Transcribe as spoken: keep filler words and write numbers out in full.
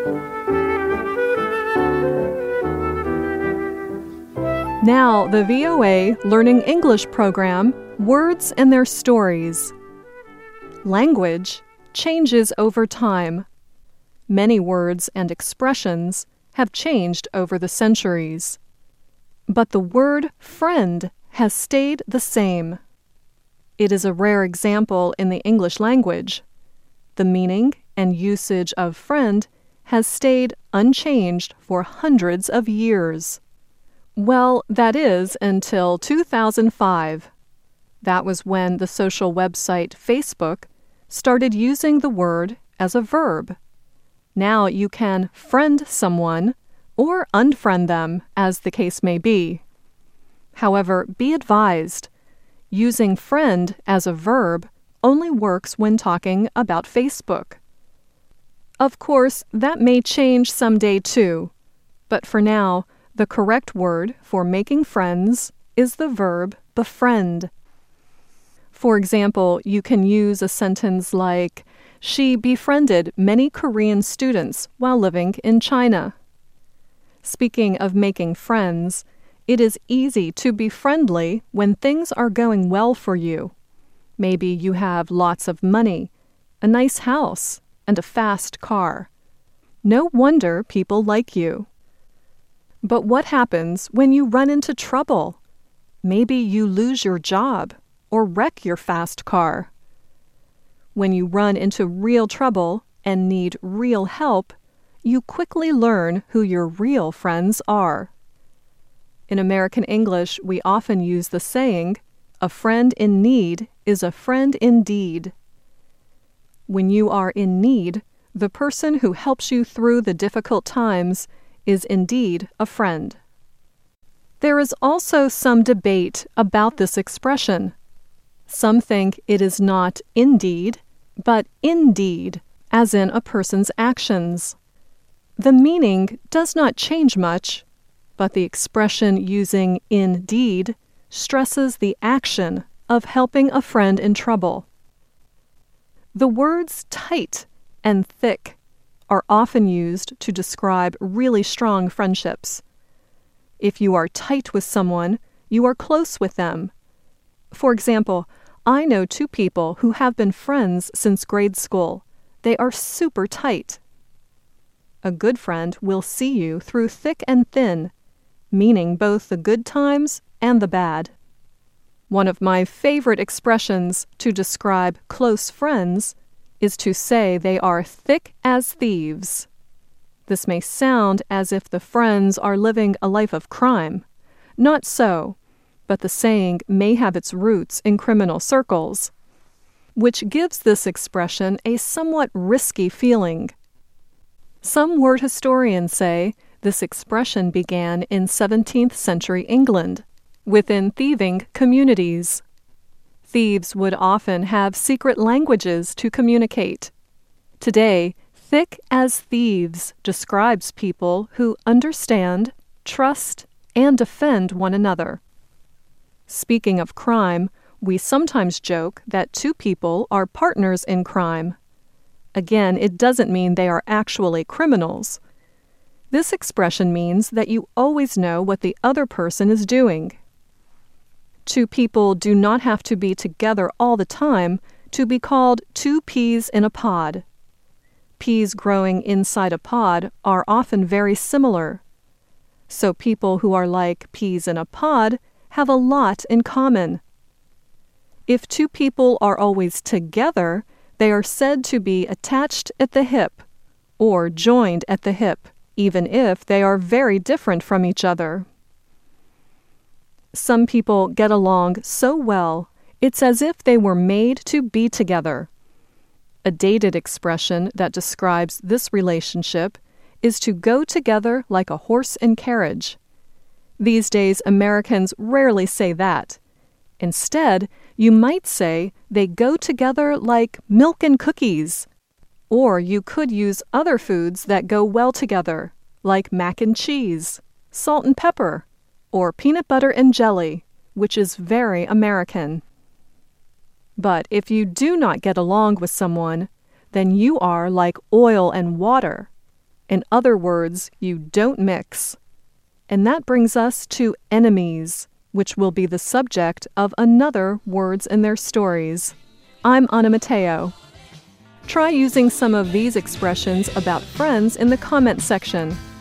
Now, the V O A Learning English program, Words and Their Stories. Language changes over time. Many words and expressions have changed over the centuries. But the word friend has stayed the same. It is a rare example in the English language. The meaning and usage of friend has stayed unchanged for hundreds of years. Well, that is until two thousand five. That was when the social website Facebook started using the word as a verb. Now you can friend someone or unfriend them, as the case may be. However, be advised, using friend as a verb only works when talking about Facebook. Of course, that may change someday too, but for now, the correct word for making friends is the verb befriend. For example, you can use a sentence like, "She befriended many Korean students while living in China." Speaking of making friends, it is easy to be friendly when things are going well for you. Maybe you have lots of money, a nice house, and a fast car. No wonder people like you. But what happens when you run into trouble? Maybe you lose your job or wreck your fast car. When you run into real trouble and need real help, you quickly learn who your real friends are. In American English, we often use the saying, "A friend in need is a friend indeed." When you are in need, the person who helps you through the difficult times is indeed a friend. There is also some debate about this expression. Some think it is not indeed, but indeed, as in a person's actions. The meaning does not change much, but the expression using indeed stresses the action of helping a friend in trouble. The words tight and thick are often used to describe really strong friendships. If you are tight with someone, you are close with them. For example, I know two people who have been friends since grade school. They are super tight. A good friend will see you through thick and thin, meaning both the good times and the bad. One of my favorite expressions to describe close friends is to say they are thick as thieves. This may sound as if the friends are living a life of crime. Not so, but the saying may have its roots in criminal circles, which gives this expression a somewhat risky feeling. Some word historians say this expression began in seventeenth century England, within thieving communities. Thieves would often have secret languages to communicate. Today, thick as thieves describes people who understand, trust, and defend one another. Speaking of crime, we sometimes joke that two people are partners in crime. Again, it doesn't mean they are actually criminals. This expression means that you always know what the other person is doing. Two people do not have to be together all the time to be called two peas in a pod. Peas growing inside a pod are often very similar. So people who are like peas in a pod have a lot in common. If two people are always together, they are said to be attached at the hip or joined at the hip, even if they are very different from each other. Some people get along so well, it's as if they were made to be together. A dated expression that describes this relationship is to go together like a horse and carriage. These days, Americans rarely say that. Instead, you might say they go together like milk and cookies. Or you could use other foods that go well together, like mac and cheese, salt and pepper, or peanut butter and jelly, which is very American. But if you do not get along with someone, then you are like oil and water. In other words, you don't mix. And that brings us to enemies, which will be the subject of another Words and Their Stories. I'm Anna Mateo. Try using some of these expressions about friends in the comment section.